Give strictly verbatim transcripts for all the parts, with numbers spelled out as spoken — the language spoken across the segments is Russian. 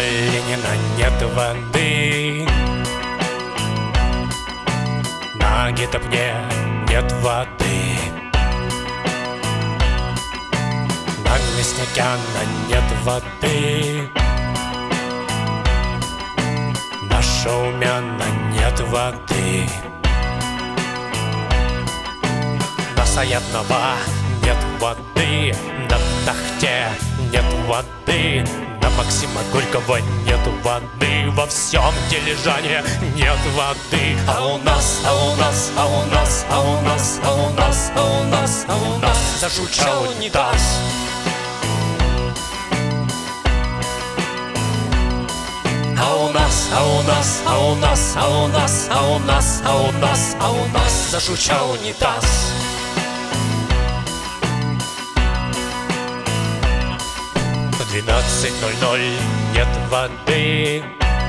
Ленина нет воды, на Гетопне нет воды, на Мясникяна нет воды, на Шаумяна нет воды, на Саятного нет воды, на Тахте нет воды, на Максима Горького нет воды, во всем Дилижане нет воды. А у нас, а у нас, а у нас, а у нас, а у нас, а у нас, а у нас зажучал унитаз. А у нас, а у нас, а у нас, а у нас, а у нас, а у нас, а у нас зажучал унитаз. В двенадцать ноль ноль нет воды,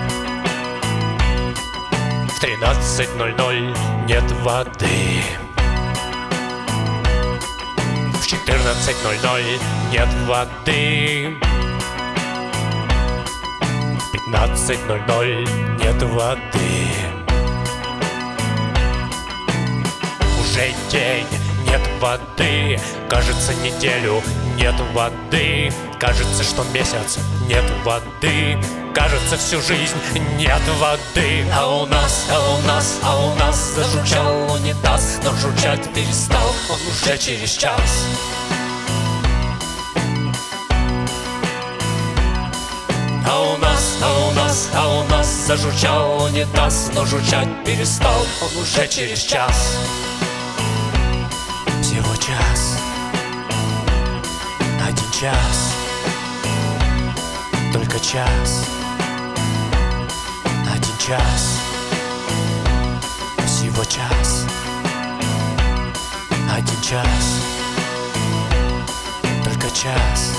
в тринадцать ноль ноль нет воды, в четырнадцать ноль ноль нет воды, в пятнадцать ноль ноль нет воды. Уже день нет воды, кажется, неделю нет воды, кажется, что месяц нет воды, кажется, всю жизнь нет воды. А у нас, а у нас, а у нас зажучал унитаз, но журчать перестал он уже через час. А у нас, а у нас, а у нас зажурчал унитаз, но журчать перестал он уже через час. Всего час, один час, только час, один час, всего час, один час, только час.